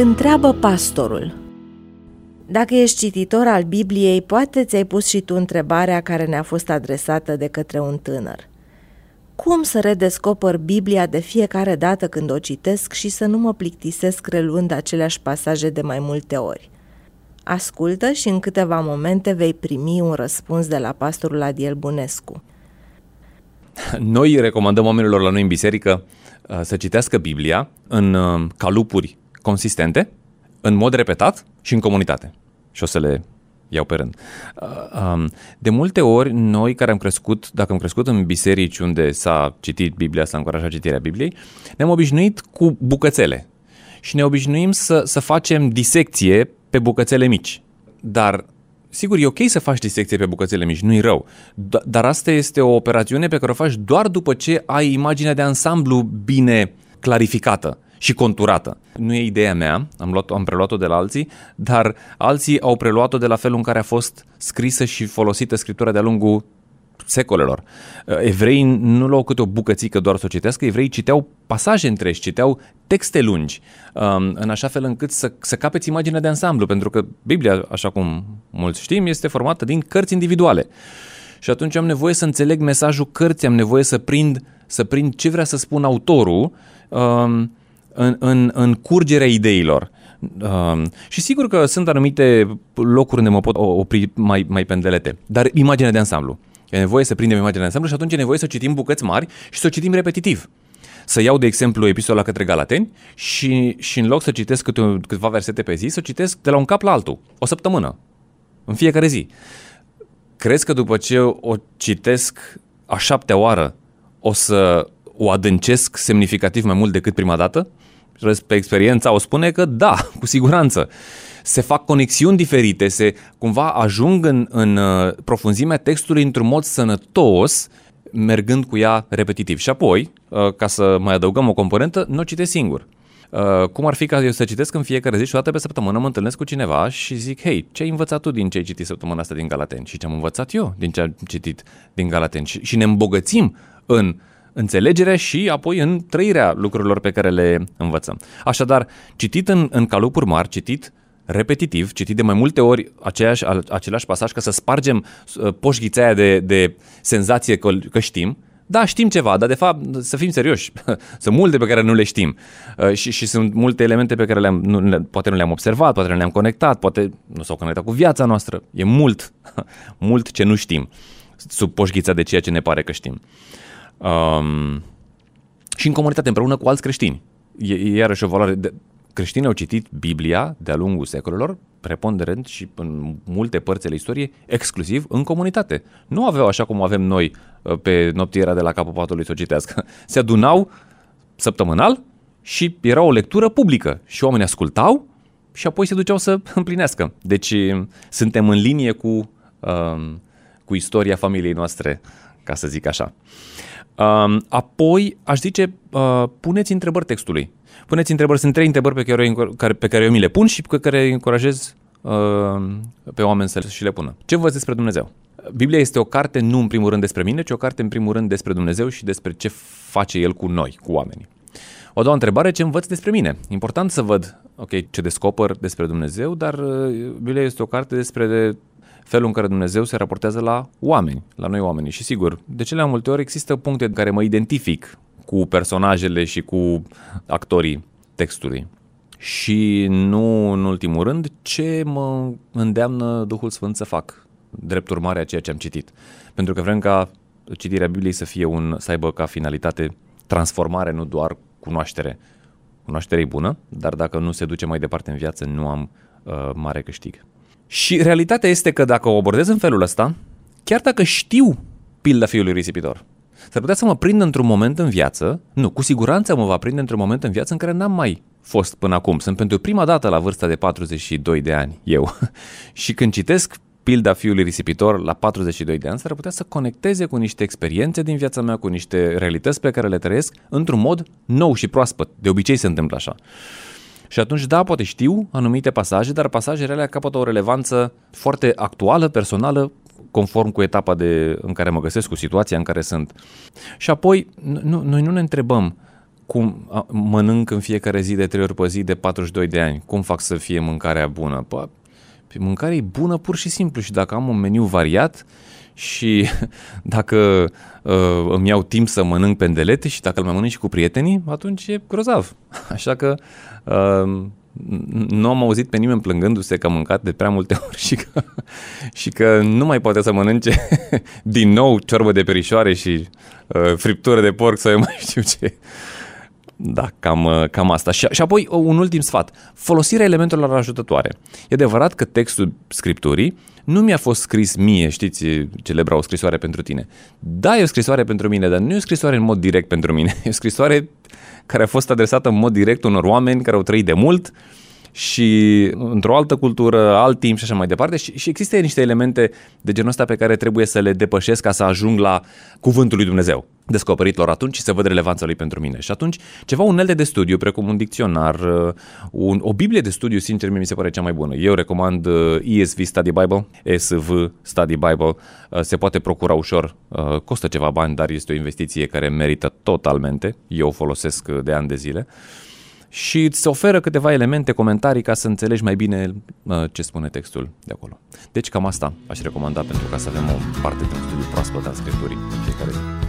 Întreabă pastorul. Dacă ești cititor al Bibliei, poate ți-ai pus și tu întrebarea care ne-a fost adresată de către un tânăr. Cum să redescoper Biblia de fiecare dată când o citesc și să nu mă plictisesc reluând aceleași pasaje de mai multe ori? Ascultă și în câteva momente vei primi un răspuns de la pastorul Adiel Bunescu. Noi recomandăm oamenilor la noi în biserică să citească Biblia în calupuri consistente, în mod repetat și în comunitate. Și o să le iau pe rând. De multe ori, noi care am crescut, dacă am crescut în biserici unde s-a citit Biblia, s-a încurajat citirea Bibliei, ne-am obișnuit cu bucățele și ne obișnuim să facem disecție pe bucățele mici. Dar, sigur, e ok să faci disecție pe bucățele mici, nu-i rău, dar asta este o operațiune pe care o faci doar după ce ai imaginea de ansamblu bine clarificată și conturată. Nu e ideea mea, am preluat-o de la alții, dar alții au preluat-o de la felul în care a fost scrisă și folosită Scriptura de-a lungul secolelor. Evreii nu luau câte o bucățică doar să o citească, evreii citeau pasaje întregi, citeau texte lungi, în așa fel încât să capeți imaginea de ansamblu, pentru că Biblia, așa cum mulți știm, este formată din cărți individuale. Și atunci am nevoie să înțeleg mesajul cărții, am nevoie să prind ce vrea să spun autorul în curgerea ideilor. Și sigur că sunt anumite locuri unde mă pot opri mai pendelete, dar imaginea de ansamblu. E nevoie să prindem imaginea de ansamblu și atunci e nevoie să citim bucăți mari și să o citim repetitiv. Să iau, de exemplu, epistola către Galateni și în loc să citesc câteva versete pe zi, să o citesc de la un cap la altul, o săptămână, în fiecare zi. Crezi că după ce o citesc a 7-a oară o să o adâncesc semnificativ mai mult decât prima dată? Pe experiența o spune că da, cu siguranță. Se fac conexiuni diferite, se cumva ajung în profunzimea textului într-un mod sănătos, mergând cu ea repetitiv. Și apoi, ca să mai adăugăm o componentă, nu o citesc singur. Cum ar fi ca eu să citesc în fiecare zi și o dată pe săptămână mă întâlnesc cu cineva și zic, hei, ce ai învățat tu din ce ai citit săptămâna asta din Galateni? Și ce am învățat eu din ce am citit din Galateni? Și ne îmbogățim în înțelegerea și apoi în trăirea lucrurilor pe care le învățăm. Așadar, citit în calupuri mari, citit repetitiv, citit de mai multe ori același pasaj ca să spargem poșghița aia de senzație că știm. Da, știm ceva, dar de fapt, să fim serioși, sunt multe pe care nu le știm și sunt multe elemente pe care poate nu le-am observat, poate nu le-am conectat, poate nu s-au conectat cu viața noastră. E mult ce nu știm sub poșghița de ceea ce ne pare că știm. Și în comunitate, împreună cu alți creștini. E iarăși o valoare. Creștinii au citit Biblia de-a lungul secolelor, preponderent și în multe părți ale istoriei, exclusiv în comunitate. Nu aveau așa cum avem noi pe noptiera de la capul patului să o citească. Se adunau săptămânal și era o lectură publică și oamenii ascultau și apoi se duceau să împlinească. Deci suntem în linie cu istoria familiei noastre, ca să zic așa. Apoi aș zice, puneți întrebări textului. Puneți întrebări, sunt 3 întrebări pe care eu mi le pun și pe care îi încurajez pe oameni să și le pună. Ce învăț despre Dumnezeu? Biblia este o carte nu în primul rând despre mine, ci o carte în primul rând despre Dumnezeu și despre ce face El cu noi, cu oamenii. O a doua întrebare, ce învăț despre mine? Important să văd, ce descoper despre Dumnezeu, dar Biblia este o carte despre felul în care Dumnezeu se raportează la oameni, la noi oamenii. Și sigur, de cele mai multe ori există puncte în care mă identific cu personajele și cu actorii textului. Și nu în ultimul rând, ce mă îndeamnă Duhul Sfânt să fac, drept urmare a ceea ce am citit. Pentru că vrem ca citirea Bibliei să aibă ca finalitate transformare, nu doar cunoaștere. Cunoașterea e bună, dar dacă nu se duce mai departe în viață, nu am mare câștig. Și realitatea este că dacă o abordez în felul ăsta, chiar dacă știu pilda fiului risipitor, s-ar putea să mă prind într-un moment în viață, cu siguranță mă va prinde într-un moment în viață în care n-am mai fost până acum. Sunt pentru prima dată la vârsta de 42 de ani, eu. Și când citesc pilda fiului risipitor la 42 de ani, s-ar putea să conecteze cu niște experiențe din viața mea, cu niște realități pe care le trăiesc într-un mod nou și proaspăt. De obicei se întâmplă așa. Și atunci, da, poate știu anumite pasaje, dar pasajele alea capătă o relevanță foarte actuală, personală, conform cu etapa în care mă găsesc, cu situația în care sunt. Și apoi, noi nu ne întrebăm mănânc în fiecare zi de 3 ori pe zi de 42 de ani. Cum fac să fie mâncarea bună? Mâncarea e bună pur și simplu și dacă am un meniu variat și dacă îmi iau timp să mănânc pendelete și dacă îl mai mănânc și cu prietenii, atunci e grozav. Așa că nu am auzit pe nimeni plângându-se că a mâncat de prea multe ori și că nu mai poate să mănânce din nou ciorbă de perișoare și friptură de porc sau eu mai știu ce. Da, cam asta. Și apoi un ultim sfat. Folosirea elementelor ajutătoare. E adevărat că textul Scripturii nu mi-a fost scris mie, știți, celebra o scrisoare pentru tine. Da, e o scrisoare pentru mine, dar nu e o scrisoare în mod direct pentru mine. E o scrisoare care a fost adresată în mod direct unor oameni care au trăit de mult și într-o altă cultură, alt timp și așa mai departe. Și există niște elemente de genul ăsta pe care trebuie să le depășesc ca să ajung la cuvântul lui Dumnezeu descoperit lor atunci și să văd relevanța lui pentru mine. Și atunci ceva unelte de studiu, precum un dicționar, o Biblie de studiu, sincer, mi se pare cea mai bună. Eu recomand ESV Study Bible, ESV Study Bible, se poate procura ușor, costă ceva bani, dar este o investiție care merită totalmente. Eu o folosesc de ani de zile. Și îți oferă câteva elemente, comentarii ca să înțelegi mai bine ce spune textul de acolo. Deci cam asta aș recomanda pentru ca să avem o parte de un studiu proaspăt al Scripturii în fiecare zi.